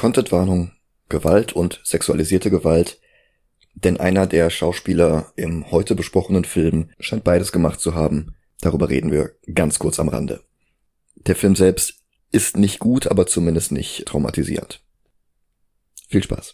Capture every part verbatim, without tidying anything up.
Contentwarnung, Gewalt und sexualisierte Gewalt, denn einer der Schauspieler im heute besprochenen Film scheint beides gemacht zu haben. Darüber reden wir ganz kurz am Rande. Der Film selbst ist nicht gut, aber zumindest nicht traumatisierend. Viel Spaß.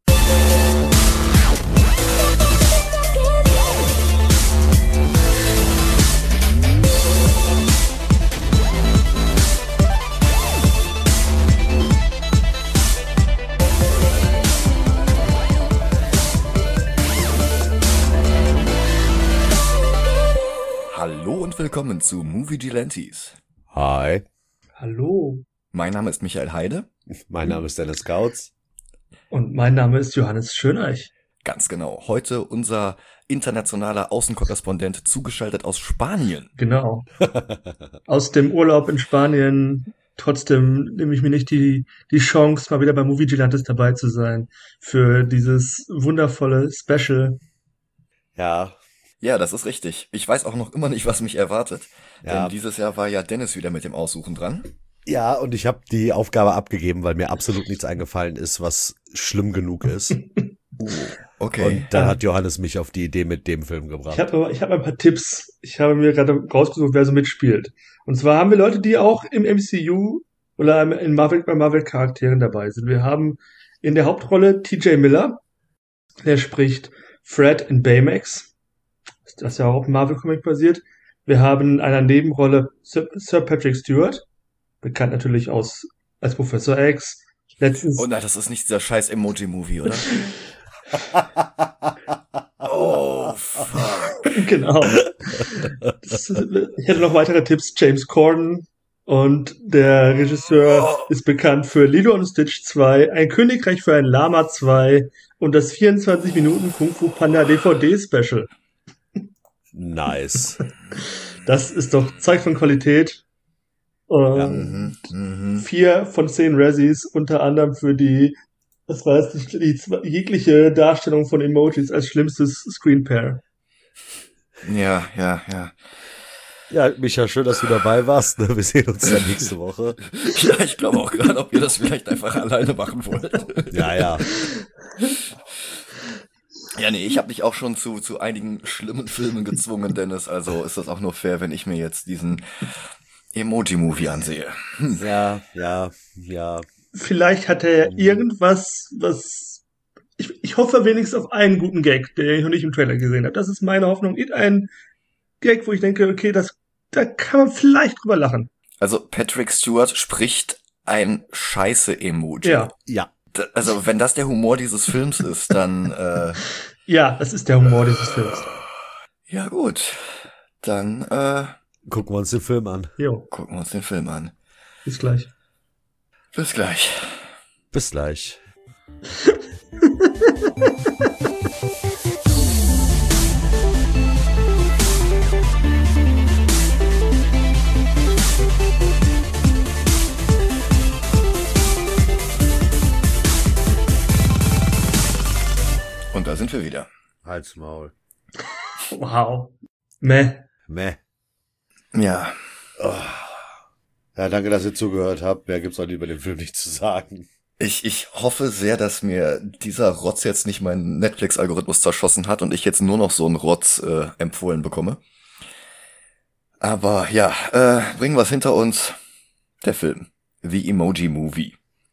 Hallo und willkommen zu Movie Gelantes. Hi. Hallo. Mein Name ist Michael Heide. Mein Name ist Dennis Kautz. Und mein Name ist Johannes Schöneich. Ganz genau. Heute unser internationaler Außenkorrespondent zugeschaltet aus Spanien. Genau. Aus dem Urlaub in Spanien. Trotzdem nehme ich mir nicht die, die Chance, mal wieder bei Movie Gelantes dabei zu sein. Für dieses wundervolle Special. Ja. Ja, das ist richtig. Ich weiß auch noch immer nicht, was mich erwartet. Ja. Denn dieses Jahr war ja Dennis wieder mit dem Aussuchen dran. Ja, und ich habe die Aufgabe abgegeben, weil mir absolut nichts eingefallen ist, was schlimm genug ist. Uh, okay. Und dann hat Johannes mich auf die Idee mit dem Film gebracht. Ich habe ich hab ein paar Tipps. Ich habe mir gerade rausgesucht, wer so mitspielt. Und zwar haben wir Leute, die auch im M C U oder in Marvel, bei Marvel-Charakteren dabei sind. Wir haben in der Hauptrolle T J Miller. Der spricht Fred in Baymax. Das ist ja auch auf Marvel-Comic basiert. Wir haben in einer Nebenrolle Sir, Sir Patrick Stewart, bekannt natürlich aus als Professor X. Letztens Oh nein, das ist nicht dieser scheiß Emoji-Movie, oder? Oh, fuck. Genau. Das, ich hätte noch weitere Tipps. James Corden und der Regisseur ist bekannt für Lilo und Stitch zwei, Ein Königreich für ein Lama zwei und das vierundzwanzig Minuten Kung Fu Panda D V D-Special. Nice. Das ist doch Zeug von Qualität. Und Ja. Mhm, mhm. vier von zehn Razzies, unter anderem für die, das war jetzt die, die jegliche Darstellung von Emojis als schlimmstes Screenpair. Ja, ja, ja. Ja, Micha, schön, dass du dabei warst. Ne? Wir sehen uns dann nächste Woche. Ja, ich glaube auch gerade, ob ihr das vielleicht einfach alleine machen wollt. Ja, ja. Ja, nee, ich habe dich auch schon zu zu einigen schlimmen Filmen gezwungen, Dennis. Also ist das auch nur fair, wenn ich mir jetzt diesen Emoji-Movie ansehe. Hm. Ja, ja, ja. Vielleicht hat er irgendwas, was, ich, ich hoffe wenigstens auf einen guten Gag, den ich noch nicht im Trailer gesehen habe. Das ist meine Hoffnung. Irgendein Gag, wo ich denke, okay, das, da kann man vielleicht drüber lachen. Also Patrick Stewart spricht ein Scheiße-Emoji. Ja. Ja. D- Also wenn das der Humor dieses Films ist, dann äh, Ja, das ist der Humor dieses Films. ja gut. Dann äh, Gucken wir uns den Film an. Jo, gucken wir uns den Film an. bis gleich. Bis gleich. Bis gleich. Und da sind wir wieder. Halt's Maul. Wow. Meh. Meh. Ja. Ja, danke, dass ihr zugehört habt. Mehr gibt's auch über den Film nicht zu sagen. Ich, ich hoffe sehr, dass mir dieser Rotz jetzt nicht meinen Netflix-Algorithmus zerschossen hat und ich jetzt nur noch so einen Rotz äh, empfohlen bekomme. Aber ja, äh, bringen wir es hinter uns. Der Film. The Emoji Movie.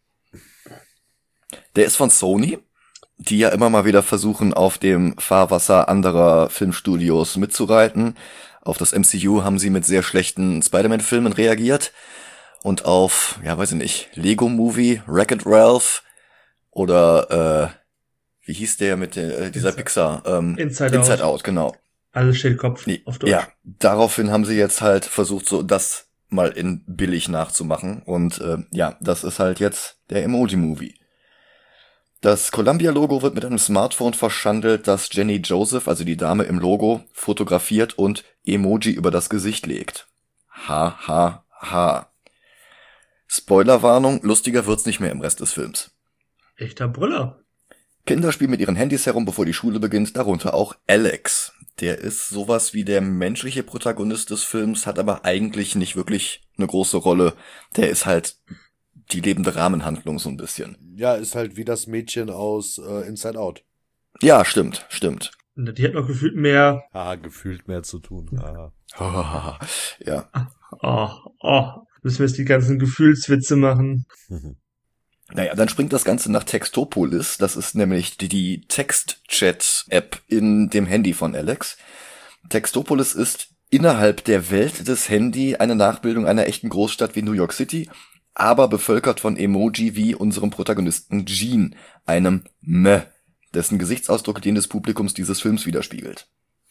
Der ist von Sony, die ja immer mal wieder versuchen, auf dem Fahrwasser anderer Filmstudios mitzureiten. Auf das M C U haben sie mit sehr schlechten Spider-Man-Filmen reagiert. Und auf, ja, weiß ich nicht, Lego Movie, Wreck-It Ralph oder, äh, wie hieß der mit der, äh, dieser Inside- Pixar? Ähm, Inside Inside Out. Out, genau. Alles steht Kopf Nee, auf Deutsch. ja, daraufhin haben sie jetzt halt versucht, so das mal in billig nachzumachen. Und äh, ja, das ist halt jetzt der Emoji-Movie. Das Columbia-Logo wird mit einem Smartphone verschandelt, das Jenny Joseph, also die Dame im Logo, fotografiert und Emoji über das Gesicht legt. Ha, ha, ha. Spoilerwarnung, lustiger wird's nicht mehr im Rest des Films. Echter Brüller. Kinder spielen mit ihren Handys herum, bevor die Schule beginnt, darunter auch Alex. Der ist sowas wie der menschliche Protagonist des Films, hat aber eigentlich nicht wirklich eine große Rolle. Der ist halt die lebende Rahmenhandlung so ein bisschen. Ja, ist halt wie das Mädchen aus äh, Inside Out. Ja, stimmt, stimmt. Die hat noch gefühlt mehr. Ah, gefühlt mehr zu tun. Ah. Ja. Oh, oh. Müssen wir jetzt die ganzen Gefühlswitze machen. Naja, dann springt das Ganze nach Textopolis. Das ist nämlich die, die Text-Chat-App in dem Handy von Alex. Textopolis ist innerhalb der Welt des Handy eine Nachbildung einer echten Großstadt wie New York City, aber bevölkert von Emoji wie unserem Protagonisten Gene, einem M, dessen Gesichtsausdruck den des Publikums dieses Films widerspiegelt.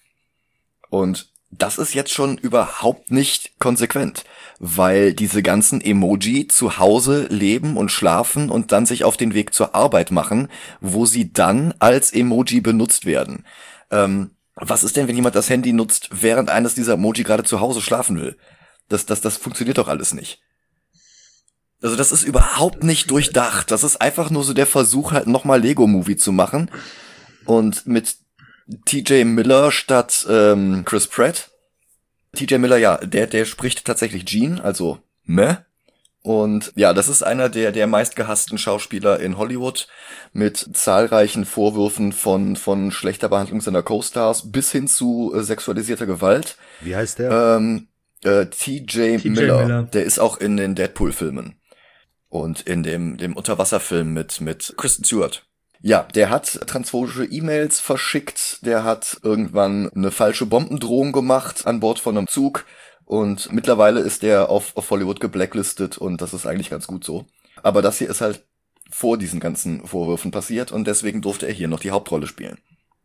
Und das ist jetzt schon überhaupt nicht konsequent, weil diese ganzen Emoji zu Hause leben und schlafen und dann sich auf den Weg zur Arbeit machen, wo sie dann als Emoji benutzt werden. Ähm, was ist denn, wenn jemand das Handy nutzt, während eines dieser Emoji gerade zu Hause schlafen will? Das, das, das funktioniert doch alles nicht. Also das ist überhaupt nicht durchdacht. Das ist einfach nur so der Versuch, halt nochmal Lego-Movie zu machen. Und mit T J Miller statt ähm, Chris Pratt. T J Miller, ja, der der spricht tatsächlich Gene, also Meh. Und ja, das ist einer der der meistgehassten Schauspieler in Hollywood mit zahlreichen Vorwürfen von von schlechter Behandlung seiner Co-Stars bis hin zu äh, sexualisierter Gewalt. Wie heißt der? Ähm, äh, T J Miller, Miller, der ist auch in den Deadpool-Filmen und in dem dem Unterwasserfilm mit mit Kristen Stewart. Ja, der hat transphobische E-Mails verschickt, der hat irgendwann eine falsche Bombendrohung gemacht an Bord von einem Zug und mittlerweile ist der auf, auf Hollywood geblacklistet und das ist eigentlich ganz gut so. Aber das hier ist halt vor diesen ganzen Vorwürfen passiert und deswegen durfte er hier noch die Hauptrolle spielen.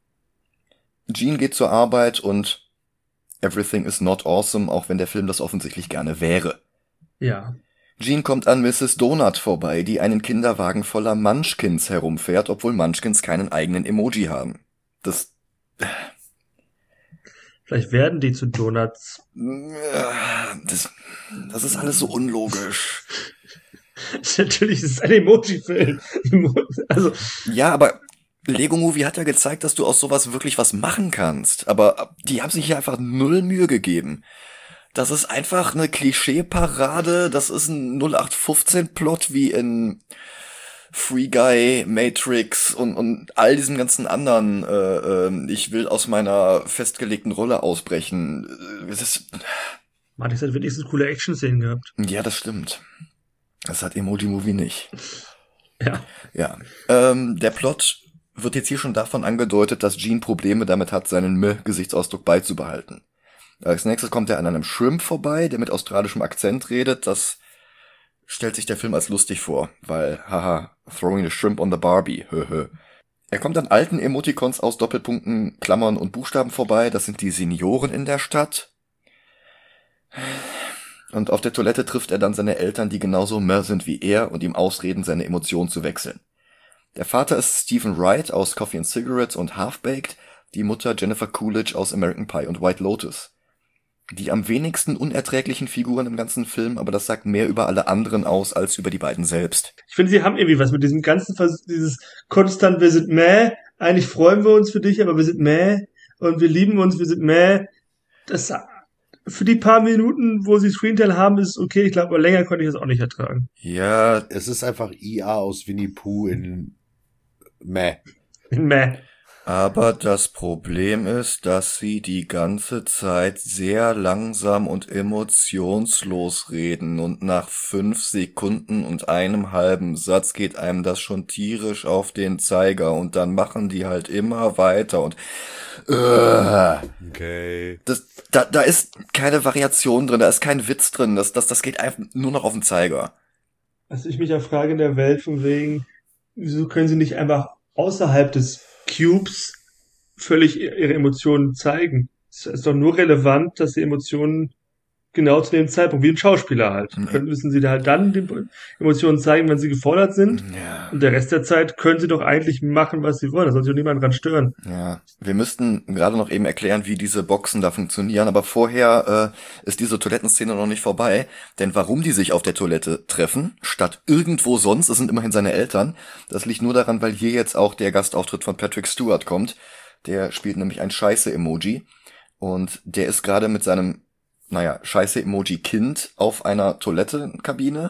Gene geht zur Arbeit und everything is not awesome, auch wenn der Film das offensichtlich gerne wäre. Ja. Gene kommt an Misses Donut vorbei, die einen Kinderwagen voller Munchkins herumfährt, obwohl Munchkins keinen eigenen Emoji haben. Das... Vielleicht werden die zu Donuts. Das, das ist alles so unlogisch. Natürlich ist es ein Emoji-Film. Also. Ja, aber Lego Movie hat ja gezeigt, dass du aus sowas wirklich was machen kannst. Aber die haben sich hier einfach null Mühe gegeben. Das ist einfach eine Klischee-Parade. Das ist ein null acht fünfzehn Plot wie in Free Guy, Matrix und und all diesen ganzen anderen. Äh, äh, ich will aus meiner festgelegten Rolle ausbrechen. Das ist, Matrix hat wenigstens coole Action-Szenen gehabt. Ja, das stimmt. Das hat Emoji Movie nicht. Ja. Ja. Ähm, der Plot wird jetzt hier schon davon angedeutet, dass Gene Probleme damit hat, seinen M-Gesichtsausdruck beizubehalten. Als nächstes kommt er an einem Shrimp vorbei, der mit australischem Akzent redet. Das stellt sich der Film als lustig vor, weil, haha, throwing a shrimp on the Barbie, höhö. Er kommt an alten Emoticons aus Doppelpunkten, Klammern und Buchstaben vorbei. Das sind die Senioren in der Stadt. Und auf der Toilette trifft er dann seine Eltern, die genauso meh sind wie er und ihm ausreden, seine Emotionen zu wechseln. Der Vater ist Stephen Wright aus Coffee and Cigarettes und Half-Baked, die Mutter Jennifer Coolidge aus American Pie und White Lotus. Die am wenigsten unerträglichen Figuren im ganzen Film, aber das sagt mehr über alle anderen aus, als über die beiden selbst. Ich finde, sie haben irgendwie was mit diesem ganzen, Vers- dieses konstant, wir sind meh, eigentlich freuen wir uns für dich, aber wir sind meh und wir lieben uns, wir sind meh. Das, für die paar Minuten, wo sie Screentime haben, ist okay, ich glaube, aber länger konnte ich das auch nicht ertragen. Ja, Es ist einfach I A aus Winnie Pooh in Meh. Meh. aber das Problem ist, dass sie die ganze Zeit sehr langsam und emotionslos reden und nach fünf Sekunden und einem halben Satz geht einem das schon tierisch auf den Zeiger und dann machen die halt immer weiter und uh, Okay. das, da, da ist keine Variation drin, da ist kein Witz drin, das, das, das geht einfach nur noch auf den Zeiger. Was ich mich ja frage in der Welt von wegen, wieso können sie nicht einfach außerhalb des Cubes völlig ihre Emotionen zeigen? Es ist doch nur relevant, dass die Emotionen genau zu dem Zeitpunkt, wie ein Schauspieler halt. Mhm. Können, müssen sie da halt dann die Emotionen zeigen, wenn sie gefordert sind. Ja. Und der Rest der Zeit können sie doch eigentlich machen, was sie wollen. Da soll sich doch niemand dran stören. Ja, wir müssten gerade noch eben erklären, wie diese Boxen da funktionieren, aber vorher äh, ist diese Toilettenszene noch nicht vorbei, denn warum die sich auf der Toilette treffen, statt irgendwo sonst, es sind immerhin seine Eltern, das liegt nur daran, weil hier jetzt auch der Gastauftritt von Patrick Stewart kommt, der spielt nämlich ein Scheiße-Emoji und der ist gerade mit seinem, naja, Scheiße-Emoji-Kind auf einer Toilettenkabine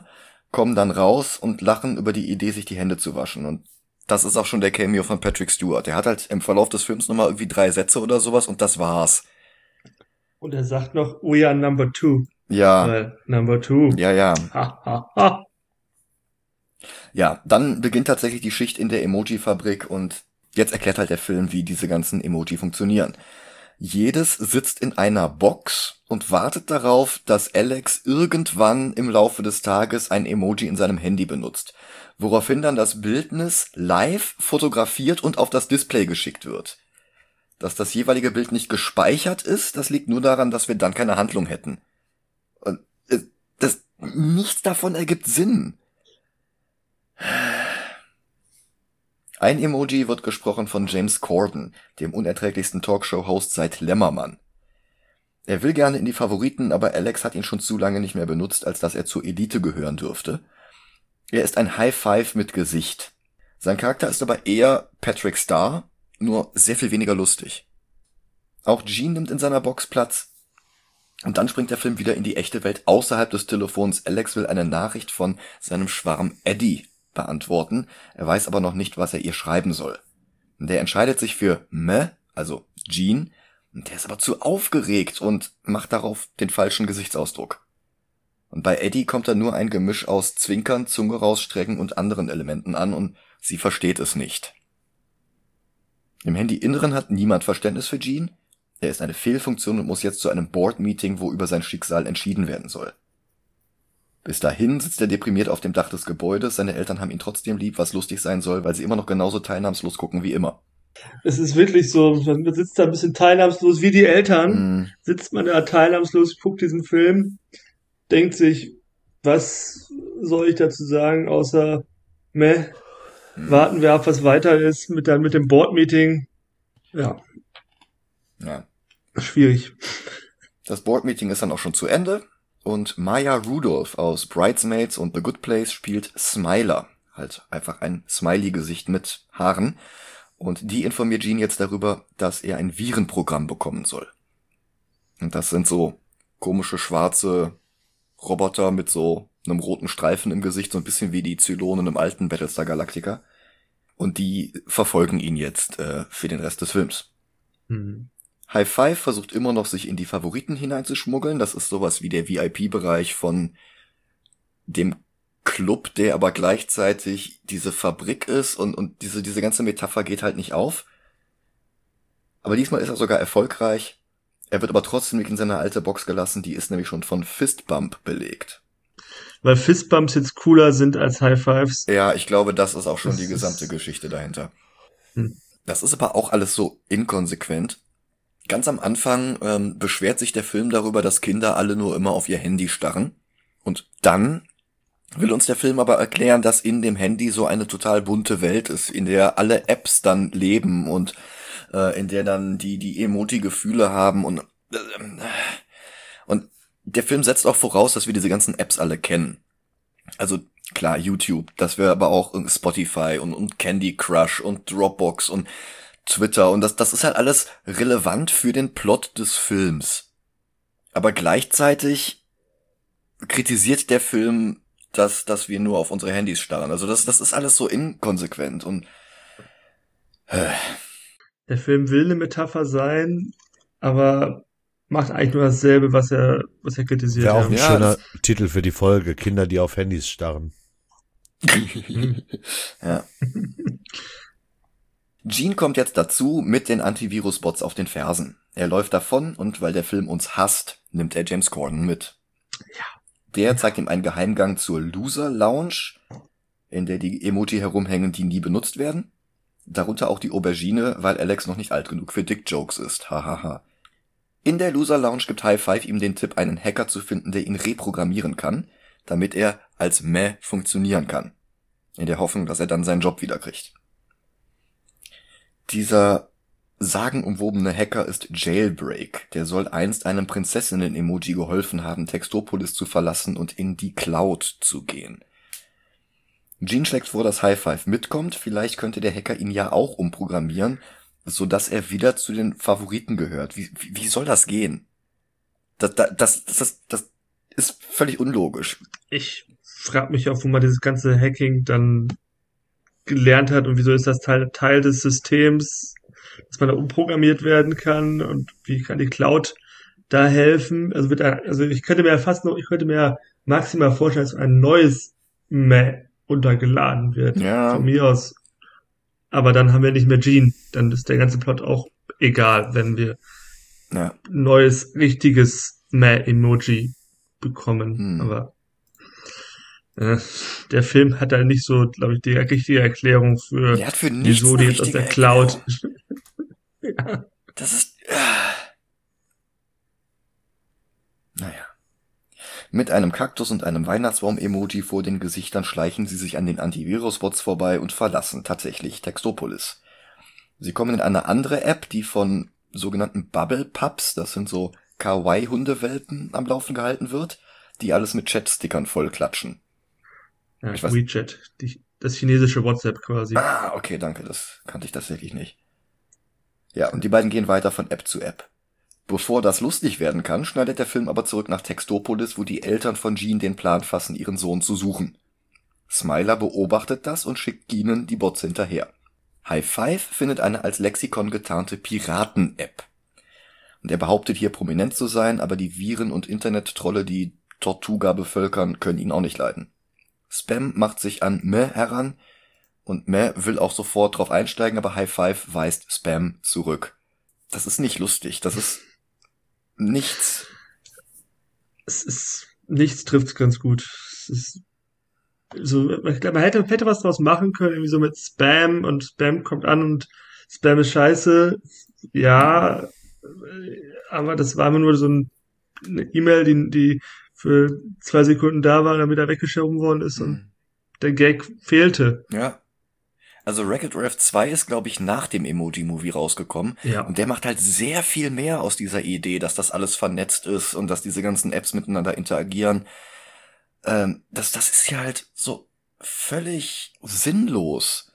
kommen dann raus und lachen über die Idee, sich die Hände zu waschen. Und das ist auch schon der Cameo von Patrick Stewart. Der hat halt im Verlauf des Films nochmal irgendwie drei Sätze oder sowas und das war's. Und er sagt noch, we are number two. Ja. Weil, number two. Ja, ja. Ha, ha, ha. Ja, dann beginnt tatsächlich die Schicht in der Emoji-Fabrik und jetzt erklärt halt der Film, wie diese ganzen Emoji funktionieren. Jedes sitzt in einer Box und wartet darauf, dass Alex irgendwann im Laufe des Tages ein Emoji in seinem Handy benutzt, woraufhin dann das Bildnis live fotografiert und auf das Display geschickt wird. Dass das jeweilige Bild nicht gespeichert ist, das liegt nur daran, dass wir dann keine Handlung hätten. Und äh, das, nichts davon ergibt Sinn. Ein Emoji wird gesprochen von James Corden, dem unerträglichsten Talkshow-Host seit Lämmermann. Er will gerne in die Favoriten, aber Alex hat ihn schon zu lange nicht mehr benutzt, als dass er zur Elite gehören dürfte. Er ist ein High Five mit Gesicht. Sein Charakter ist aber eher Patrick Star, nur sehr viel weniger lustig. Auch Gene nimmt in seiner Box Platz. Und dann springt der Film wieder in die echte Welt außerhalb des Telefons. Alex will eine Nachricht von seinem Schwarm Eddie beantworten. Er weiß aber noch nicht, was er ihr schreiben soll. Der entscheidet sich für Meh, also Gene, und der ist aber zu aufgeregt und macht darauf den falschen Gesichtsausdruck. Und bei Eddie kommt dann nur ein Gemisch aus Zwinkern, Zunge rausstrecken und anderen Elementen an und sie versteht es nicht. Im Handyinneren hat niemand Verständnis für Gene. Er ist eine Fehlfunktion und muss jetzt zu einem Board-Meeting, wo über sein Schicksal entschieden werden soll. Bis dahin sitzt er deprimiert auf dem Dach des Gebäudes, seine Eltern haben ihn trotzdem lieb, was lustig sein soll, weil sie immer noch genauso teilnahmslos gucken wie immer. Es ist wirklich so, man sitzt da ein bisschen teilnahmslos wie die Eltern, Mm. sitzt man da teilnahmslos, guckt diesen Film, denkt sich, was soll ich dazu sagen, außer, meh, Mm. warten wir ab, was weiter ist, mit, dann mit dem Board-Meeting. Ja, Ja. schwierig. Das Board-Meeting ist dann auch schon zu Ende und Maya Rudolph aus Bridesmaids und The Good Place spielt Smiler, halt einfach ein Smiley-Gesicht mit Haaren. Und die informiert Gene jetzt darüber, dass er ein Virenprogramm bekommen soll. Und das sind so komische schwarze Roboter mit so einem roten Streifen im Gesicht, so ein bisschen wie die Zylonen im alten Battlestar Galactica. Und die verfolgen ihn jetzt äh, für den Rest des Films. Mhm. High Five versucht immer noch, sich in die Favoriten hineinzuschmuggeln. Das ist sowas wie der V I P-Bereich von dem Club, der aber gleichzeitig diese Fabrik ist und, und diese, diese ganze Metapher geht halt nicht auf. Aber diesmal ist er sogar erfolgreich. Er wird aber trotzdem nicht in seine alte Box gelassen, die ist nämlich schon von Fistbump belegt. Weil Fistbumps jetzt cooler sind als High Fives. Ja, ich glaube, das ist auch schon Das die ist- gesamte Geschichte dahinter. Hm. Das ist aber auch alles so inkonsequent. Ganz am Anfang ähm, beschwert sich der Film darüber, dass Kinder alle nur immer auf ihr Handy starren. Und dann will uns der Film aber erklären, dass in dem Handy so eine total bunte Welt ist, in der alle Apps dann leben und äh, in der dann die die Emoji-Gefühle haben und äh, und der Film setzt auch voraus, dass wir diese ganzen Apps alle kennen. Also klar, YouTube, dass wir aber auch Spotify und, und Candy Crush und Dropbox und Twitter und das das ist halt alles relevant für den Plot des Films. Aber gleichzeitig kritisiert der Film, dass dass wir nur auf unsere Handys starren. Also das das ist alles so inkonsequent und äh, Der Film will eine Metapher sein, aber macht eigentlich nur dasselbe, was er, was er kritisiert Wäre auch ein hat. Ja, schöner das- Titel für die Folge, Kinder, die auf Handys starren. ja. Gene kommt jetzt dazu mit den Antivirus-Bots auf den Fersen. Er läuft davon und weil der Film uns hasst, nimmt er James Corden mit. Ja. Der zeigt ihm einen Geheimgang zur Loser Lounge, in der die Emoji herumhängen, die nie benutzt werden. Darunter auch die Aubergine, weil Alex noch nicht alt genug für Dick-Jokes ist. Hahaha. In der Loser Lounge gibt High Five ihm den Tipp, einen Hacker zu finden, der ihn reprogrammieren kann, damit er als Meh funktionieren kann. In der Hoffnung, dass er dann seinen Job wiederkriegt. Dieser sagenumwobene Hacker ist Jailbreak. Der soll einst einem Prinzessinnen-Emoji geholfen haben, Textopolis zu verlassen und in die Cloud zu gehen. Gene schlägt vor, dass High Five mitkommt. Vielleicht könnte der Hacker ihn ja auch umprogrammieren, sodass er wieder zu den Favoriten gehört. Wie, wie, wie soll das gehen? Das, das, das, das, das ist völlig unlogisch. Ich frage mich auch, wo man dieses ganze Hacking dann gelernt hat und wieso ist das Teil, Teil des Systems, dass man da umprogrammiert werden kann und wie kann die Cloud da helfen? Also, wird da, also ich könnte mir ja fast noch, ich könnte mir ja maximal vorstellen, dass ein neues M A runtergeladen wird. Ja. Von mir aus. Aber dann haben wir nicht mehr Gene. Dann ist der ganze Plot auch egal, wenn wir Ja. neues, richtiges M A-Emoji bekommen. Hm. Aber äh, der Film hat da nicht so, glaube ich, die richtige Erklärung für, Der hat für nichts wieso die eine jetzt aus richtige der Cloud. Erklärung. Ja. Das ist... Ah. Naja. Mit einem Kaktus und einem Weihnachtsbaum-Emoji vor den Gesichtern schleichen sie sich an den Antivirus-Bots vorbei und verlassen tatsächlich Textopolis. Sie kommen in eine andere App, die von sogenannten Bubble Pups, das sind so Kawaii-Hundewelpen, am Laufen gehalten wird, die alles mit Chat-Stickern vollklatschen. Ja, Ich weiß- WeChat, die, das chinesische WhatsApp quasi. Ah, okay, danke, das kannte ich tatsächlich nicht. Ja, und die beiden gehen weiter von App zu App. Bevor das lustig werden kann, schneidet der Film aber zurück nach Textopolis, wo die Eltern von Jean den Plan fassen, ihren Sohn zu suchen. Smiler beobachtet das und schickt Keenan die Bots hinterher. High Five findet eine als Lexikon getarnte Piraten-App. Und er behauptet hier prominent zu sein, aber die Viren und Internet-Trolle, die Tortuga bevölkern, können ihn auch nicht leiden. Spam macht sich an Meh heran und Meh will auch sofort drauf einsteigen, aber High Five weist Spam zurück. Das ist nicht lustig, das ist nichts. Es ist, nichts trifft's ganz gut. Es ist so, ich glaube, man hätte, hätte was draus machen können, irgendwie so mit Spam und Spam kommt an und Spam ist scheiße. Ja, aber das war immer nur so ein, eine E-Mail, die, die für zwei Sekunden da war, damit er weggeschoben worden ist und der Gag fehlte. Ja. Also Wreck-It Ralph zwei ist, glaube ich, nach dem Emoji-Movie rausgekommen. Ja. Und der macht halt sehr viel mehr aus dieser Idee, dass das alles vernetzt ist und dass diese ganzen Apps miteinander interagieren. Ähm, das, das ist ja halt so völlig sinnlos.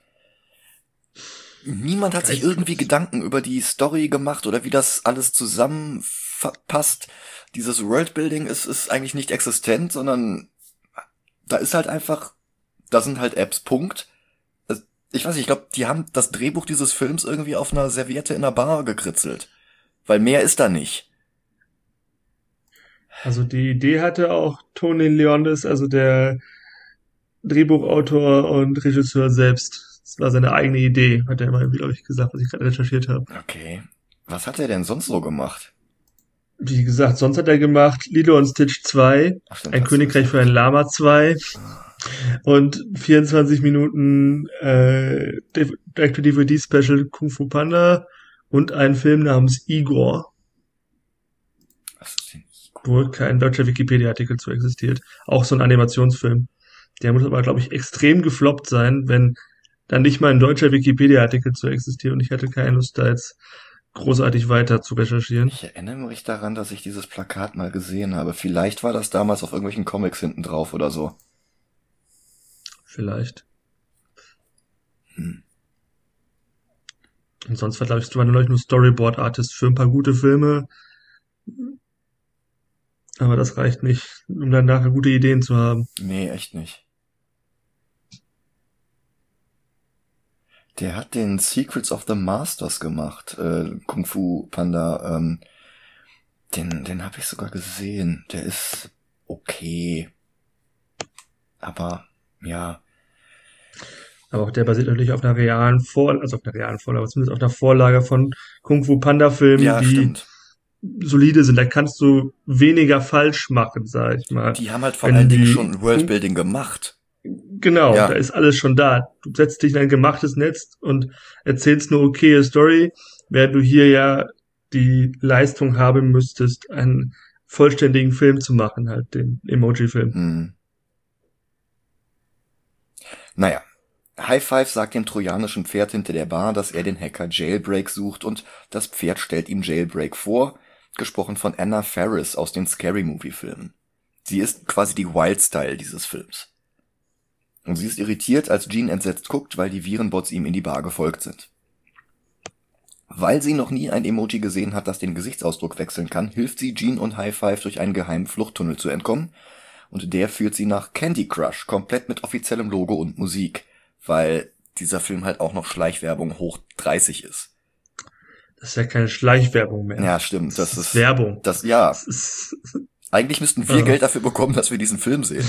Niemand hat sich Geistlos. irgendwie Gedanken über die Story gemacht oder wie das alles zusammenpasst. Dieses Worldbuilding ist, ist eigentlich nicht existent, sondern da ist halt einfach, da sind halt Apps, Punkt. Ich weiß nicht, ich glaube, die haben das Drehbuch dieses Films irgendwie auf einer Serviette in einer Bar gekritzelt. Weil mehr ist da nicht. Also die Idee hatte auch Tony Leontis, also der Drehbuchautor und Regisseur selbst. Das war seine eigene Idee, hat er immer, glaube ich, gesagt, was ich gerade recherchiert habe. Okay. Was hat er denn sonst so gemacht? Wie gesagt, sonst hat er gemacht Lilo und Stitch zwei, Ach, stimmt, Ein das- Königreich für ein Lama zwei und vierundzwanzig Minuten äh, Direct-to-D V D-Special Kung Fu Panda und einen Film namens Igor, Was ist denn? wo kein deutscher Wikipedia-Artikel zu existiert. Auch so ein Animationsfilm. Der muss aber, glaube ich, extrem gefloppt sein, wenn dann nicht mal ein deutscher Wikipedia-Artikel zu existiert und ich hatte keine Lust, da jetzt großartig weiter zu recherchieren. Ich erinnere mich daran, dass ich dieses Plakat mal gesehen habe. Vielleicht war das damals auf irgendwelchen Comics hinten drauf oder so. Vielleicht. Hm. Und sonst war, glaube ich, war neulich nur Storyboard-Artist für ein paar gute Filme. Aber das reicht nicht, um dann nachher gute Ideen zu haben. Nee, echt nicht. Der hat den Secrets of the Masters gemacht, äh, Kung Fu Panda. Ähm, den den habe ich sogar gesehen. Der ist okay. Aber, ja. Aber auch der basiert natürlich auf einer realen Vorlage, also auf einer realen Vorlage, aber zumindest auf einer Vorlage von Kung Fu Panda Filmen, Ja, die stimmt. solide sind. Da kannst du weniger falsch machen, sag ich mal. Die haben halt vor Wenn allen Dingen die- schon Worldbuilding gemacht. Genau, Ja. da ist alles schon da. Du setzt dich in ein gemachtes Netz und erzählst eine okaye Story, während du hier ja die Leistung haben müsstest, einen vollständigen Film zu machen, halt den Emoji-Film. Hm. Naja. High Five sagt dem trojanischen Pferd hinter der Bar, dass er den Hacker Jailbreak sucht und das Pferd stellt ihm Jailbreak vor, gesprochen von Anna Faris aus den Scary Movie Filmen. Sie ist quasi die Wildstyle dieses Films. Und sie ist irritiert, als Jean entsetzt guckt, weil die Virenbots ihm in die Bar gefolgt sind. Weil sie noch nie ein Emoji gesehen hat, das den Gesichtsausdruck wechseln kann, hilft sie Jean und High Five durch einen geheimen Fluchttunnel zu entkommen und der führt sie nach Candy Crush, komplett mit offiziellem Logo und Musik, weil dieser Film halt auch noch Schleichwerbung hoch dreißig ist. Das ist ja keine Schleichwerbung mehr. Ja, stimmt. Das, das ist, ist Werbung. Das, ja. Das ist, Eigentlich müssten wir ja. Geld dafür bekommen, dass wir diesen Film sehen.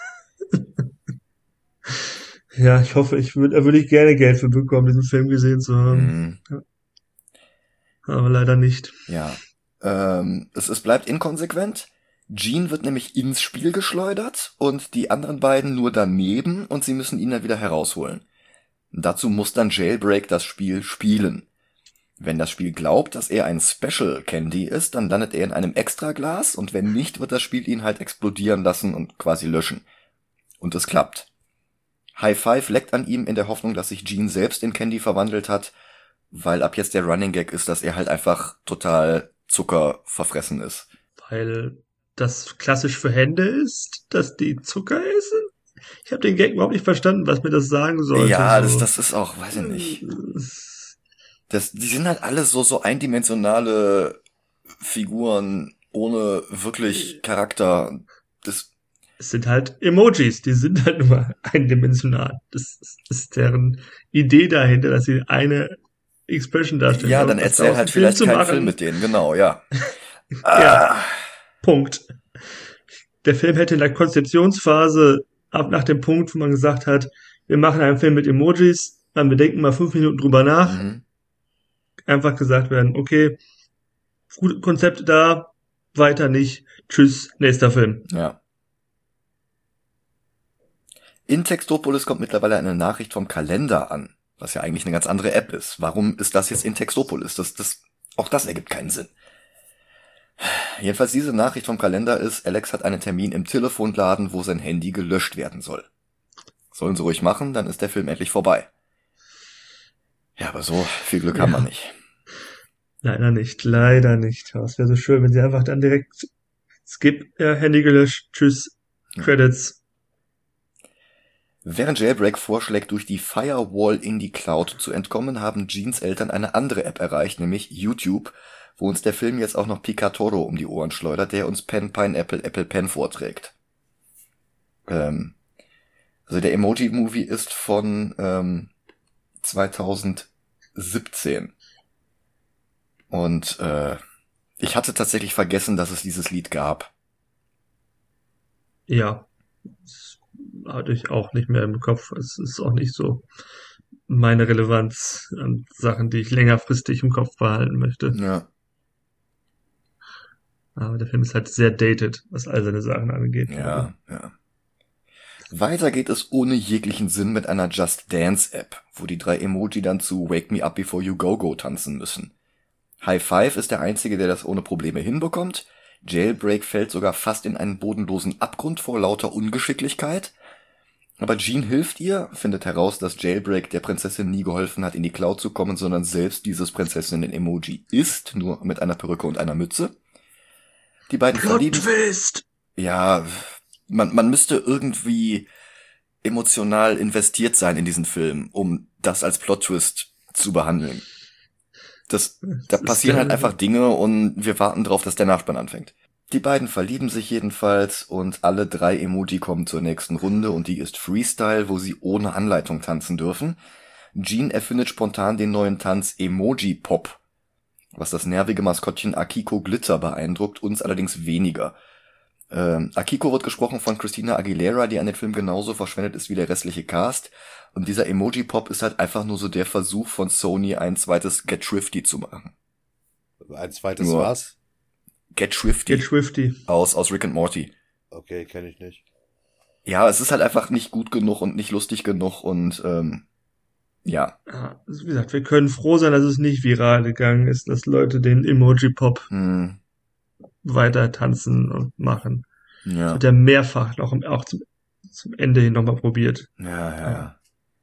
Ja, ich hoffe, ich würde, da würde ich gerne Geld für bekommen, diesen Film gesehen zu haben. Mm. Ja. Aber leider nicht. Ja. Ähm, es, es bleibt inkonsequent. Gene wird nämlich ins Spiel geschleudert und die anderen beiden nur daneben und sie müssen ihn dann wieder herausholen. Dazu muss dann Jailbreak das Spiel spielen. Wenn das Spiel glaubt, dass er ein Special Candy ist, dann landet er in einem Extraglas und wenn nicht, wird das Spiel ihn halt explodieren lassen und quasi löschen. Und es klappt. High Five leckt an ihm in der Hoffnung, dass sich Gene selbst in Candy verwandelt hat, weil ab jetzt der Running Gag ist, dass er halt einfach total zuckerverfressen ist. Weil das klassisch für Hände ist, dass die Zucker essen? Ich habe den Gag überhaupt nicht verstanden, was mir das sagen sollte. Ja, so. das, das ist auch, weiß ich nicht. Das, die sind halt alle so, so eindimensionale Figuren ohne wirklich Charakter. Das Es sind halt Emojis, die sind halt nur eindimensional. Das ist, ist deren Idee dahinter, dass sie eine Expression darstellen. Ja, Aber dann was erzähl daraus halt einen Film vielleicht zu keinen machen- Film mit denen, genau, ja. Ja. Ah, Punkt. Der Film hätte in der Konzeptionsphase ab nach dem Punkt, wo man gesagt hat, wir machen einen Film mit Emojis, dann wir denken mal fünf Minuten drüber nach, mhm. einfach gesagt werden, okay, gute Konzepte da, weiter nicht, tschüss, nächster Film. Ja. In Textopolis kommt mittlerweile eine Nachricht vom Kalender an, was ja eigentlich eine ganz andere App ist. Warum ist das jetzt in Textopolis? Das, das, auch das ergibt keinen Sinn. Jedenfalls diese Nachricht vom Kalender ist, Alex hat einen Termin im Telefonladen, wo sein Handy gelöscht werden soll. Sollen sie ruhig machen, dann ist der Film endlich vorbei. Ja, aber so viel Glück haben Ja. wir nicht. Leider nicht, leider nicht. Aber es wäre so schön, wenn sie einfach dann direkt skip, ja, Handy gelöscht, tschüss, Credits. Während Jailbreak vorschlägt, durch die Firewall in die Cloud zu entkommen, haben Genes Eltern eine andere App erreicht, nämlich YouTube, wo uns der Film jetzt auch noch Picatoro um die Ohren schleudert, der uns Pen, Pineapple, Apple Pen vorträgt. Ähm, also der Emoji-Movie ist von ähm, zweitausendsiebzehn. Und äh, ich hatte tatsächlich vergessen, dass es dieses Lied gab. Ja, das hatte ich auch nicht mehr im Kopf. Es ist auch nicht so meine Relevanz an Sachen, die ich längerfristig im Kopf behalten möchte. Ja. Aber der Film ist halt sehr dated, was all seine Sachen angeht. Ja, ja. Weiter geht es ohne jeglichen Sinn mit einer Just Dance App, wo die drei Emoji dann zu Wake Me Up Before You Go Go tanzen müssen. High Five ist der Einzige, der das ohne Probleme hinbekommt. Jailbreak fällt sogar fast in einen bodenlosen Abgrund vor lauter Ungeschicklichkeit. Aber Gene hilft ihr, findet heraus, dass Jailbreak der Prinzessin nie geholfen hat, in die Cloud zu kommen, sondern selbst dieses Prinzessinnen-Emoji ist, nur mit einer Perücke und einer Mütze. Die beiden verlieben... Twist! Ja, man, man müsste irgendwie emotional investiert sein in diesen Film, um das als Plot-Twist zu behandeln. Das, da Das ist passieren halt der- einfach Dinge und wir warten drauf, dass der Nachspann anfängt. Die beiden verlieben sich jedenfalls und alle drei Emoji kommen zur nächsten Runde und die ist Freestyle, wo sie ohne Anleitung tanzen dürfen. Gene erfindet spontan den neuen Tanz Emoji Pop, was das nervige Maskottchen Akiko Glitter beeindruckt, uns allerdings weniger. Ähm, Akiko wird gesprochen von Christina Aguilera, die an den Film genauso verschwendet ist wie der restliche Cast. Und dieser Emoji-Pop ist halt einfach nur so der Versuch von Sony, ein zweites Get Swifty zu machen. Ein zweites Nur- was? Get Swifty Get Swifty. aus, aus Rick and Morty. Okay, kenne ich nicht. Ja, es ist halt einfach nicht gut genug und nicht lustig genug und ähm, ja. Ja, also wie gesagt, wir können froh sein, dass es nicht viral gegangen ist, dass Leute den Emoji-Pop Hm, weiter tanzen und machen. ja. Hat er mehrfach noch im- auch zum, zum Ende hin nochmal probiert. Ja, ja, ja.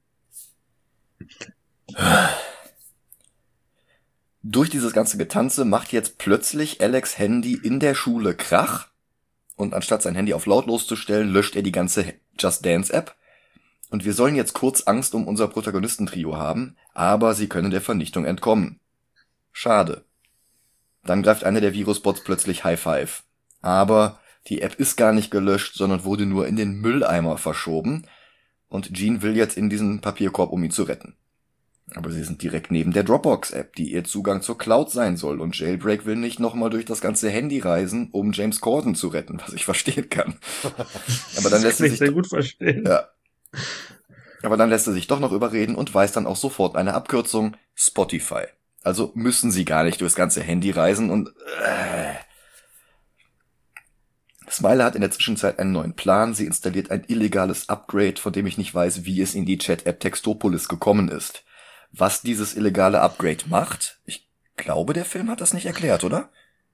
Durch dieses ganze Getanze macht jetzt plötzlich Alex Handy in der Schule Krach und anstatt sein Handy auf lautlos zu stellen, löscht er die ganze Just Dance App. Und wir sollen jetzt kurz Angst um unser Protagonistentrio haben, aber sie können der Vernichtung entkommen. Schade. Dann greift einer der Virusbots plötzlich High Five. Aber Die App ist gar nicht gelöscht, sondern wurde nur in den Mülleimer verschoben. Und Jean will jetzt in diesen Papierkorb, um ihn zu retten. Aber sie sind direkt neben der Dropbox-App, die ihr Zugang zur Cloud sein soll. Und Jailbreak will nicht nochmal durch das ganze Handy reisen, um James Corden zu retten, was ich verstehen kann. Aber dann lässt Das kann sie ich sich sehr gut verstehen. Ja. Aber dann lässt er sich doch noch überreden und weiß dann auch sofort eine Abkürzung: Spotify. Also müssen sie gar nicht durchs ganze Handy reisen und äh. Smiler hat in der Zwischenzeit einen neuen Plan. Sie installiert ein illegales Upgrade, von dem ich nicht weiß, wie es in die Chat-App Textopolis gekommen ist. Was dieses illegale Upgrade macht? Ich glaube, der Film hat das nicht erklärt, oder?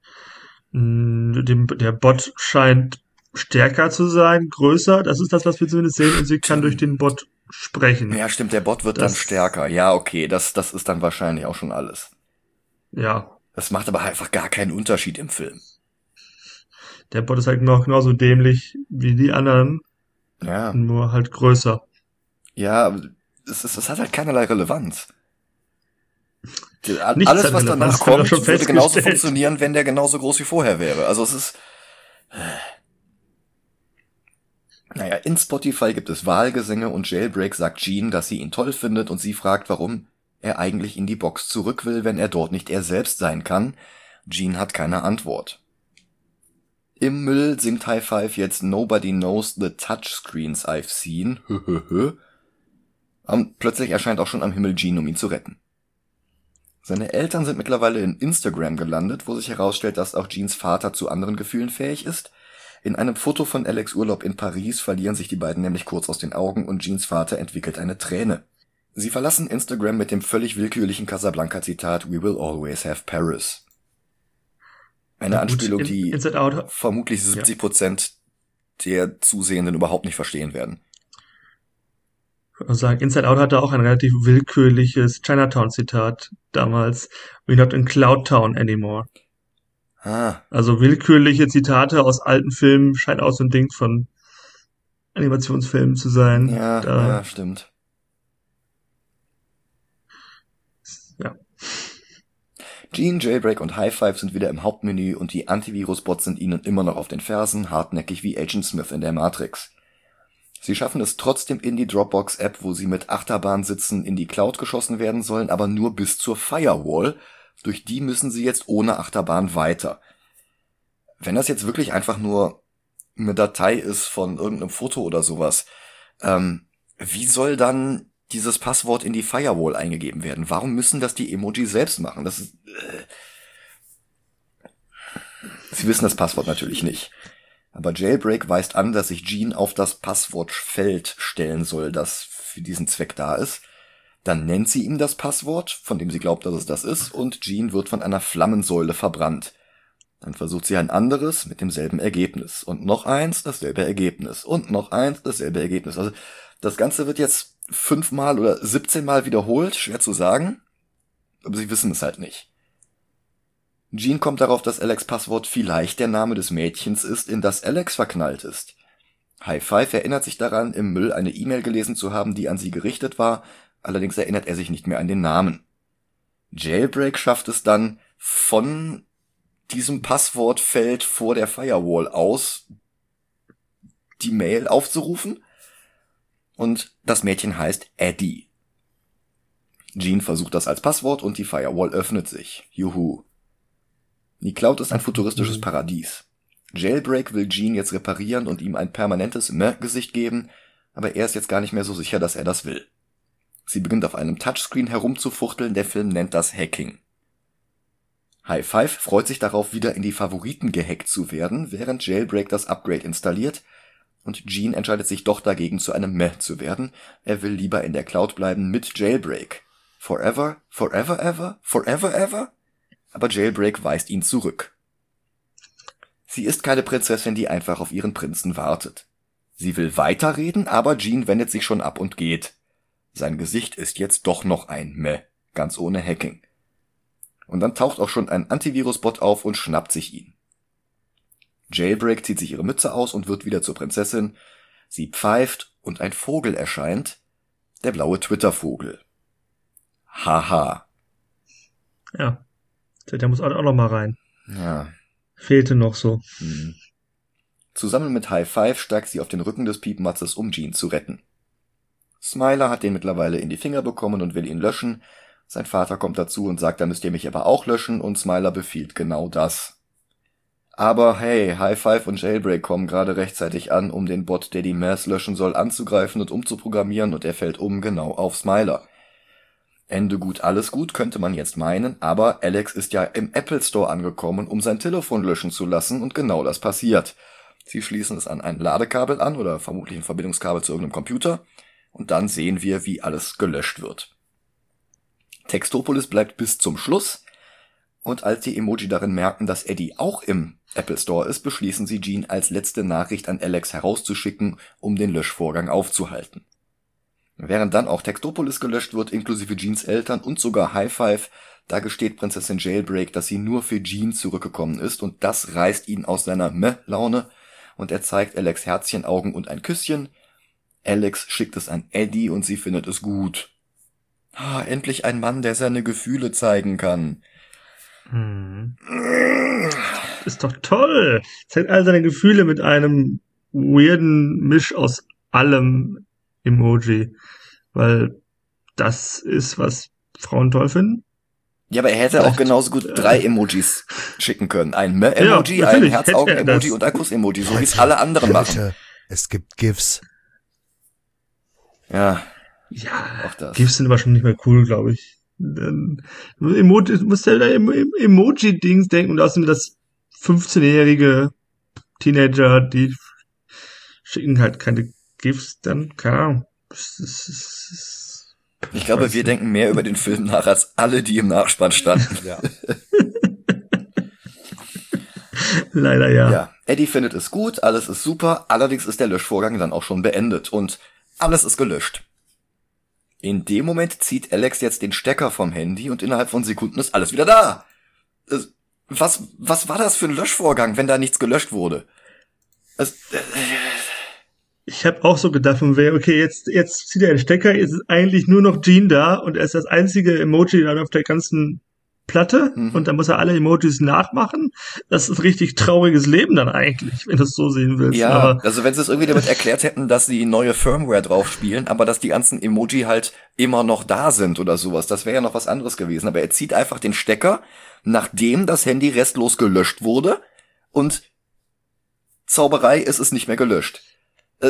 Dem, der Bot scheint stärker zu sein, größer. Das ist das, was wir zumindest sehen. Und sie kann durch den Bot sprechen. Ja, stimmt, der Bot wird das, dann stärker. Ja, okay, das, das ist dann wahrscheinlich auch schon alles. Ja. Das macht aber einfach gar keinen Unterschied im Film. Der Bot ist halt noch genauso dämlich wie die anderen. Ja. Nur halt größer. Ja, es, es, es hat halt keinerlei Relevanz. Die, Nichts alles, was danach kommt, schon würde genauso funktionieren, wenn der genauso groß wie vorher wäre. Also es ist... Naja, in Spotify gibt es Wahlgesänge und Jailbreak sagt Jean, dass sie ihn toll findet und sie fragt, warum er eigentlich in die Box zurück will, wenn er dort nicht er selbst sein kann. Jean hat keine Antwort. Im Müll singt High Five jetzt Nobody Knows the Touchscreens I've Seen. Und plötzlich erscheint auch schon am Himmel Jean, um ihn zu retten. Seine Eltern sind mittlerweile in Instagram gelandet, wo sich herausstellt, dass auch Jeans Vater zu anderen Gefühlen fähig ist. In einem Foto von Alex Urlaub in Paris verlieren sich die beiden nämlich kurz aus den Augen und Jeans Vater entwickelt eine Träne. Sie verlassen Instagram mit dem völlig willkürlichen Casablanca-Zitat "We will always have Paris". Eine Anspielung, die in, in vermutlich siebzig Prozent ja. der Zusehenden überhaupt nicht verstehen werden. Ich würde sagen, Inside Out hatte auch ein relativ willkürliches Chinatown-Zitat damals. "We're not in Cloud Town anymore". Ah. Also willkürliche Zitate aus alten Filmen scheint auch so ein Ding von Animationsfilmen zu sein. Ja, da, ja, stimmt. Ja. Jean, Jailbreak und High Five sind wieder im Hauptmenü und die Antivirus-Bots sind ihnen immer noch auf den Fersen, hartnäckig wie Agent Smith in der Matrix. Sie schaffen es trotzdem in die Dropbox-App, wo sie mit Achterbahn sitzen, in die Cloud geschossen werden sollen, aber nur bis zur Firewall. Durch die müssen sie jetzt ohne Achterbahn weiter. Wenn das jetzt wirklich einfach nur eine Datei ist von irgendeinem Foto oder sowas, ähm, wie soll dann dieses Passwort in die Firewall eingegeben werden? Warum müssen das die Emojis selbst machen? Das ist, äh Sie wissen das Passwort natürlich nicht. Aber Jailbreak weist an, dass sich Jean auf das Passwortfeld stellen soll, das für diesen Zweck da ist. Dann nennt sie ihm das Passwort, von dem sie glaubt, dass es das ist, und Jean wird von einer Flammensäule verbrannt. Dann versucht sie ein anderes mit demselben Ergebnis. Und noch eins, dasselbe Ergebnis. Und noch eins, dasselbe Ergebnis. Also das Ganze wird jetzt fünfmal oder siebzehnmal wiederholt, schwer zu sagen. Aber sie wissen es halt nicht. Jean kommt darauf, dass Alex' Passwort vielleicht der Name des Mädchens ist, in das Alex verknallt ist. High Five erinnert sich daran, im Müll eine E-Mail gelesen zu haben, die an sie gerichtet war. Allerdings erinnert er sich nicht mehr an den Namen. Jailbreak schafft es dann, von diesem Passwortfeld vor der Firewall aus die Mail aufzurufen. Und das Mädchen heißt Eddie. Jean versucht das als Passwort und die Firewall öffnet sich. Juhu. Die Cloud ist ein futuristisches Paradies. Jailbreak will Jean jetzt reparieren und ihm ein permanentes Meh-Gesicht geben, aber er ist jetzt gar nicht mehr so sicher, dass er das will. Sie beginnt auf einem Touchscreen herumzufuchteln, der Film nennt das Hacking. High Five freut sich darauf, wieder in die Favoriten gehackt zu werden, während Jailbreak das Upgrade installiert, und Jean entscheidet sich doch dagegen, zu einem Meh zu werden. Er will lieber in der Cloud bleiben mit Jailbreak. Forever, forever ever, forever ever? Aber Jailbreak weist ihn zurück. Sie ist keine Prinzessin, die einfach auf ihren Prinzen wartet. Sie will weiterreden, aber Jean wendet sich schon ab und geht. Sein Gesicht ist jetzt doch noch ein Meh, ganz ohne Hacking. Und dann taucht auch schon ein Antivirus-Bot auf und schnappt sich ihn. Jailbreak zieht sich ihre Mütze aus und wird wieder zur Prinzessin. Sie pfeift und ein Vogel erscheint, der blaue Twitter-Vogel. Haha. Ja, der muss auch noch mal rein. Ja. Fehlte noch so. Hm. Zusammen mit High Five steigt sie auf den Rücken des Piepmatzes, um Gene zu retten. Smiler hat den mittlerweile in die Finger bekommen und will ihn löschen. Sein Vater kommt dazu und sagt, da müsst ihr mich aber auch löschen, und Smiler befiehlt genau das. Aber hey, High Five und Jailbreak kommen gerade rechtzeitig an, um den Bot, der die Mass löschen soll, anzugreifen und umzuprogrammieren, und er fällt um genau auf Smiler. Ende gut, alles gut, könnte man jetzt meinen, aber Alex ist ja im Apple Store angekommen, um sein Telefon löschen zu lassen, und genau das passiert. Sie schließen es an ein Ladekabel an oder vermutlich ein Verbindungskabel zu irgendeinem Computer, und dann sehen wir, wie alles gelöscht wird. Textopolis bleibt bis zum Schluss, und als die Emoji darin merken, dass Eddie auch im Apple Store ist, beschließen sie, Gene als letzte Nachricht an Alex herauszuschicken, um den Löschvorgang aufzuhalten. Während dann auch Textopolis gelöscht wird, inklusive Genes Eltern und sogar High Five, da gesteht Prinzessin Jailbreak, dass sie nur für Gene zurückgekommen ist, und das reißt ihn aus seiner Meh-Laune, und er zeigt Alex Herzchenaugen und ein Küsschen. Alex schickt es an Eddie und sie findet es gut. Ah, endlich ein Mann, der seine Gefühle zeigen kann. Hm. Ist doch toll. Zeigt all seine Gefühle mit einem weirden Misch aus allem Emoji. Weil das ist, was Frauen toll finden. Ja, aber er hätte Vielleicht, auch genauso gut drei Emojis schicken können. Ein Meh-Emoji, Ja, ein natürlich, Herzaugen-Emoji hätte er und ein Kuss-Emoji, so wie es alle anderen machen. Leute, es gibt GIFs. Ja, Ja, auch das. GIFs sind aber schon nicht mehr cool, glaube ich. Dann, Emoji, du musst ja da im im Emoji-Dings denken, und außerdem das fünfzehnjährige Teenager, die schicken halt keine GIFs, dann, keine Ahnung. Das ist, das ist, Ich glaube, weiß wir nicht. denken mehr über den Film nach als alle, die im Nachspann standen. Ja. Leider ja. Ja, Eddie findet es gut, alles ist super, allerdings ist der Löschvorgang dann auch schon beendet und alles ist gelöscht. In dem Moment zieht Alex jetzt den Stecker vom Handy und innerhalb von Sekunden ist alles wieder da. Es- Was, was war das für ein Löschvorgang, wenn da nichts gelöscht wurde? Es, äh, Ich habe auch so gedacht, von wer, okay, jetzt, jetzt zieht er den Stecker, jetzt ist eigentlich nur noch Gene da, und er ist das einzige Emoji dann auf der ganzen Platte, Mhm. und dann muss er alle Emojis nachmachen. Das ist ein richtig trauriges Leben dann eigentlich, wenn du es so sehen willst. Ja, Aber also wenn sie es irgendwie damit erklärt hätten, dass sie neue Firmware drauf spielen, aber dass die ganzen Emoji halt immer noch da sind oder sowas, das wäre ja noch was anderes gewesen. Aber er zieht einfach den Stecker, nachdem das Handy restlos gelöscht wurde, und Zauberei, ist es nicht mehr gelöscht. Äh,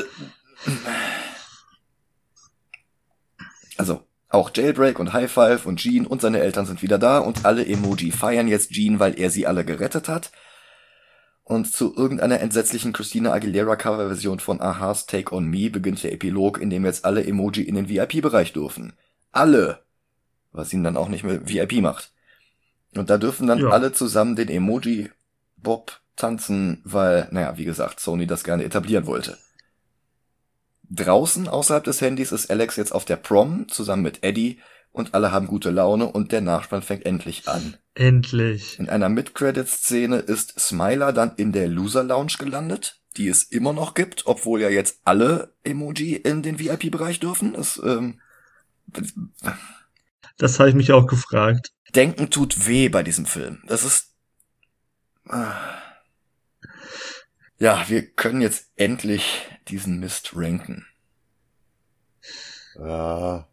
Also, auch Jailbreak und High Five und Gene und seine Eltern sind wieder da, und alle Emoji feiern jetzt Gene, weil er sie alle gerettet hat. Und zu irgendeiner entsetzlichen Christina Aguilera Coverversion von Aha's Take on Me beginnt der Epilog, in dem jetzt alle Emoji in den V I P-Bereich dürfen. Alle! Was ihn dann auch nicht mehr V I P macht. Und da dürfen dann Ja. alle zusammen den Emoji-Bob tanzen, weil, naja, wie gesagt, Sony das gerne etablieren wollte. Draußen, außerhalb des Handys, ist Alex jetzt auf der Prom zusammen mit Eddie, und alle haben gute Laune, und der Nachspann fängt endlich an. endlich. In einer Mid-Credits-Szene ist Smiler dann in der Loser-Lounge gelandet, die es immer noch gibt, obwohl ja jetzt alle Emoji in den V I P-Bereich dürfen. Das, ähm, Das habe ich mich auch gefragt. Denken tut weh bei diesem Film. Das ist... Ah. Ja, wir können jetzt endlich diesen Mist ranken. Ja.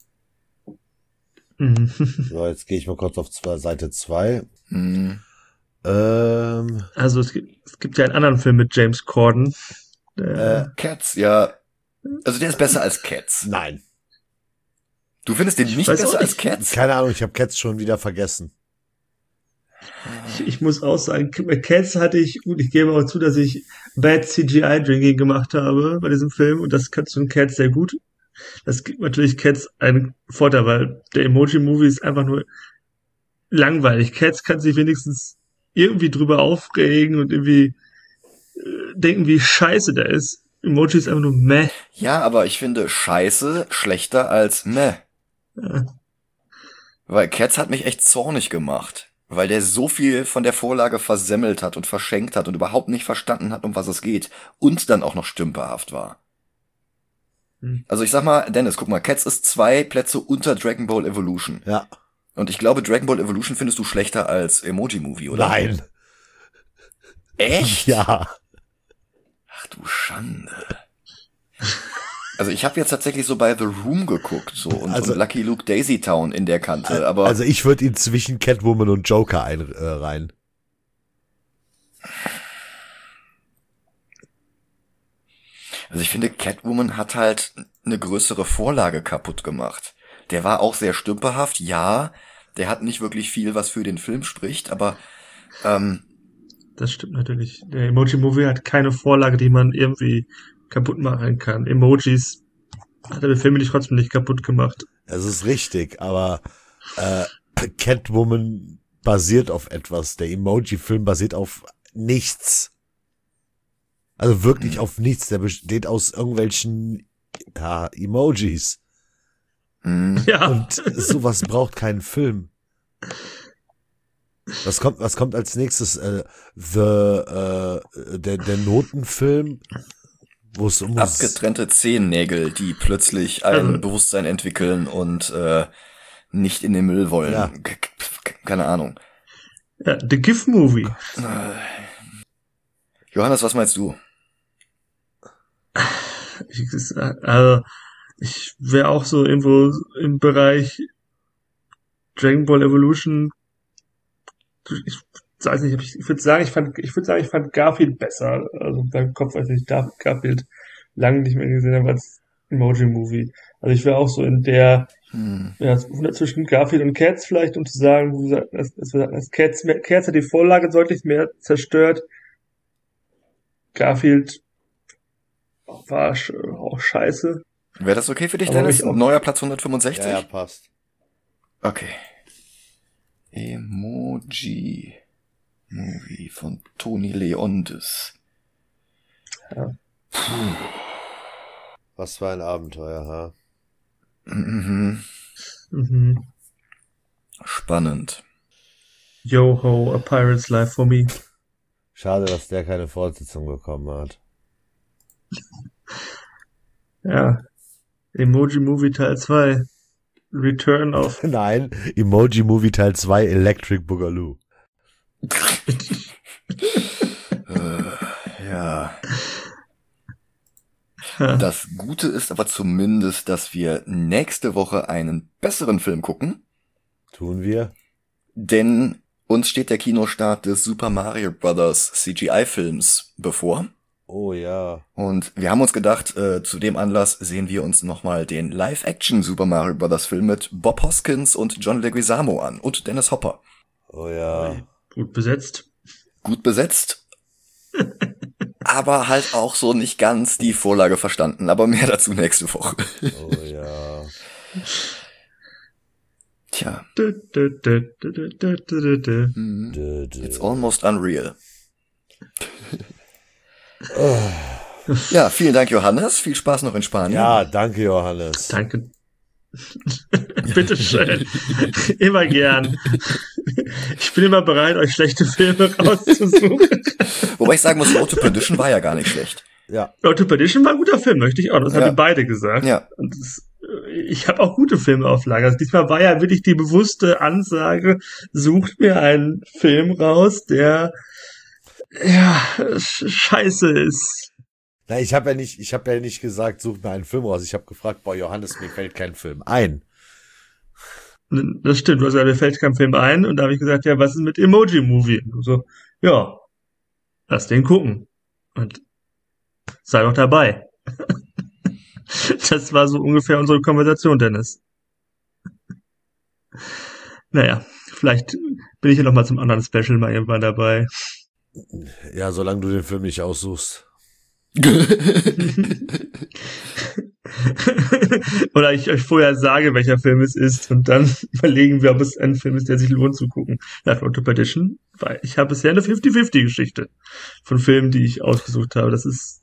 Mhm. So, jetzt gehe ich mal kurz auf zwei, Seite zwei. Hm. Ähm, Also es gibt, es gibt ja einen anderen Film mit James Corden. äh, Cats, ja. Also der ist besser als Cats. nein. Du findest den nicht weiß besser auch als nicht. Cats? Keine Ahnung, ich habe Cats schon wieder vergessen. Ich, ich muss auch sagen, bei Cats hatte ich, gut, ich gebe auch zu, dass ich Bad C G I-Drinking gemacht habe bei diesem Film, und das kannst du in Cats sehr gut. Das gibt natürlich Cats einen Vorteil, weil der Emoji-Movie ist einfach nur langweilig. Cats kann sich wenigstens irgendwie drüber aufregen und irgendwie äh, denken, wie scheiße der ist. Emoji ist einfach nur meh. Ja, aber ich finde Scheiße schlechter als meh. Ja. Weil Cats hat mich echt zornig gemacht. Weil der so viel von der Vorlage versemmelt hat und verschenkt hat und überhaupt nicht verstanden hat, um was es geht. Und dann auch noch stümperhaft war. Hm. Also ich sag mal, Dennis, guck mal, Cats ist zwei Plätze unter Dragon Ball Evolution. Ja. Und ich glaube, Dragon Ball Evolution findest du schlechter als Emoji Movie, oder? Nein. Echt? Ja. Ach du Schande. Also ich habe jetzt tatsächlich so bei The Room geguckt so und, Also- und Lucky Luke Daisy Town in der Kante, aber Also ich würde ihn zwischen Catwoman und Joker ein, äh, rein. also ich finde, Catwoman hat halt eine größere Vorlage kaputt gemacht. Der war auch sehr stümperhaft, ja, der hat nicht wirklich viel, was für den Film spricht, aber ähm, Das stimmt natürlich. Der Emoji-Movie hat keine Vorlage, die man irgendwie kaputt machen kann. Emojis hat er den Film nicht trotzdem nicht kaputt gemacht. Es ist richtig, aber äh, Catwoman basiert auf etwas. Der Emoji-Film basiert auf nichts. Also wirklich auf nichts. Der besteht aus irgendwelchen ja, Emojis. mh, Ja. Und sowas braucht keinen Film. Was kommt, was kommt als nächstes? Äh, the, äh, der, der Notenfilm, wo es um abgetrennte Zehennägel, die plötzlich ein Also- Bewusstsein entwickeln und äh, nicht in den Müll wollen. Ja. K- k- keine Ahnung. Ja, The GIF-Movie. Johannes, was meinst du? Ich, also, ich wäre auch so irgendwo im Bereich Dragon Ball Evolution. Ich weiß nicht, ich, ich würde sagen, ich fand, ich würde sagen, ich fand Garfield besser. Also beim Kopf, als ich Gar- Garfield lange nicht mehr gesehen habe als Emoji-Movie. Also ich wäre auch so in der, Hm. ja, zwischen Garfield und Cats vielleicht, um zu sagen, wie gesagt, dass, dass, wir- dass Cats, mehr, Cats hat die Vorlage deutlich mehr zerstört. Garfield war sch- auch scheiße. Wäre das okay für dich, Aber Dennis? ich auch- Neuer Platz hundertfünfundsechzig? Ja, ja, passt. Okay. Emoji Movie von Toni Leondes. Was für ein Abenteuer, ha? Mhm. Mhm. Spannend. Yo ho, a pirate's life for me. Schade, dass der keine Fortsetzung bekommen hat. Ja. Emoji Movie Teil zwei. Return of. Nein, Emoji Movie Teil zwei Electric Boogaloo. äh, ja. Das Gute ist aber zumindest, dass wir nächste Woche einen besseren Film gucken, Tun wir? denn uns steht der Kinostart des Super Mario Bros. C G I-Films bevor. Oh ja. Und wir haben uns gedacht, äh, zu dem Anlass sehen wir uns nochmal den Live-Action Super Mario Bros. Film mit Bob Hoskins und John Leguizamo an und Dennis Hopper. Oh ja. Gut besetzt. Gut besetzt, aber halt auch so nicht ganz die Vorlage verstanden. Aber mehr dazu nächste Woche. Oh ja. Tja, Du, du, du, du, du, du, du, du. mhm. Dö, dö. It's almost unreal. Oh. Ja, vielen Dank, Johannes. Viel Spaß noch in Spanien. Ja, danke, Johannes. Danke. Bitteschön. Immer gern. Ich bin immer bereit, euch schlechte Filme rauszusuchen. Wobei ich sagen muss, Road to Perdition war ja gar nicht schlecht. Ja. Road to Perdition war ein guter Film, möchte ich auch. Das Ja. haben wir beide gesagt. Ja. Und das, ich habe auch gute Filme auf Lager. Also diesmal war ja wirklich die bewusste Ansage, sucht mir einen Film raus, der ja sch- scheiße ist. Na, ich habe ja nicht, ich habe ja nicht gesagt, such mir einen Film raus. Ich habe gefragt, boah, Johannes, mir fällt kein Film ein. Das stimmt, du hast gesagt, mir fällt kein Film ein. Und da habe ich gesagt, ja, was ist mit Emoji Movie? Und du so, ja, lass den gucken. Und sei doch dabei. Das war so ungefähr unsere Konversation, Dennis. Naja, vielleicht bin ich ja noch mal zum anderen Special mal irgendwann dabei. Ja, solange du den Film nicht aussuchst. Oder ich euch vorher sage, welcher Film es ist und dann überlegen wir, ob es ein Film ist, der sich lohnt zu gucken. Ja, Road to Perdition, weil ich habe bisher eine fünfzig fünfzig Geschichte von Filmen, die ich ausgesucht habe. Das ist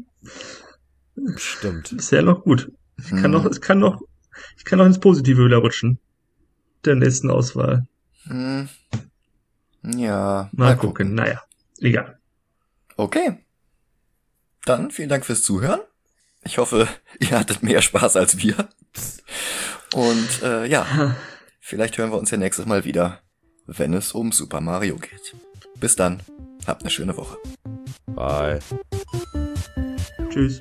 Stimmt. bisher noch gut. Ich kann Hm. noch, es kann noch, ich kann noch ins Positive wieder rutschen. Der nächsten Auswahl. Hm. Ja. Mal gucken. Naja, egal. Okay. Dann vielen Dank fürs Zuhören. Ich hoffe, ihr hattet mehr Spaß als wir. Und äh, ja, vielleicht hören wir uns ja nächstes Mal wieder, wenn es um Super Mario geht. Bis dann. Habt eine schöne Woche. Bye. Tschüss.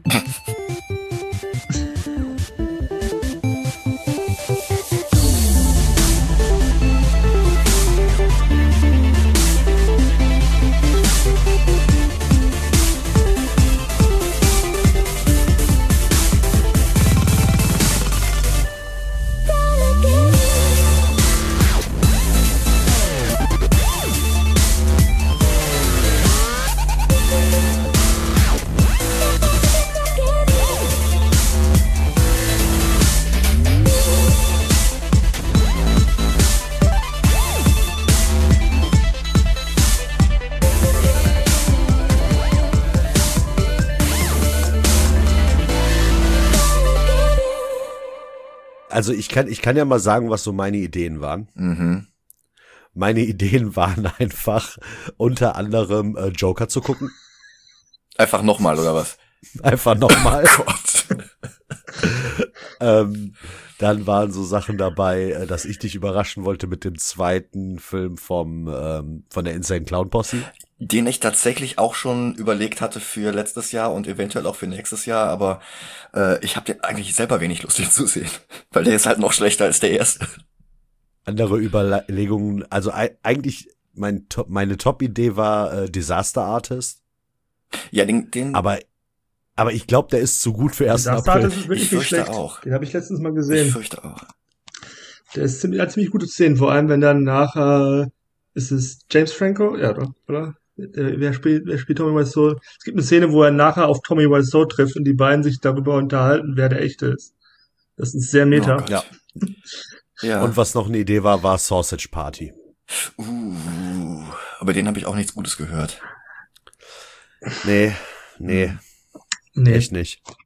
Also ich kann, ich kann ja mal sagen, was so meine Ideen waren. Mhm. Meine Ideen waren einfach unter anderem äh, Joker zu gucken. Einfach nochmal, oder was? Einfach nochmal. Oh Gott. ähm, dann waren so Sachen dabei, äh, dass ich dich überraschen wollte mit dem zweiten Film vom ähm, von der Insane Clown Posse. Den ich tatsächlich auch schon überlegt hatte für letztes Jahr und eventuell auch für nächstes Jahr, aber äh, ich habe den eigentlich selber wenig Lust, den zu sehen. Weil der ist halt noch schlechter als der erste. Andere Überlegungen, also e- eigentlich mein Top, meine Top-Idee war äh, Disaster Artist. Ja, den, den Aber aber ich glaube, der ist zu gut für ersten Das April. ist wirklich Ich nicht fürchte schlecht. auch. Den habe ich letztens mal ich gesehen. fürchte auch. Der ist ziemlich, hat ziemlich gute Szenen, vor allem wenn dann nachher, ist es James Franco? Ja, doch, oder? Äh, Wer spielt, wer spielt Tommy Wiseau? Es gibt eine Szene, wo er nachher auf Tommy Wiseau trifft und die beiden sich darüber unterhalten, wer der echte ist. Das ist sehr meta. Oh Gott. Ja. Ja. Und was noch eine Idee war, war Sausage Party. Uh, aber den habe ich auch nichts Gutes gehört. Nee, nee, nee. echt nicht.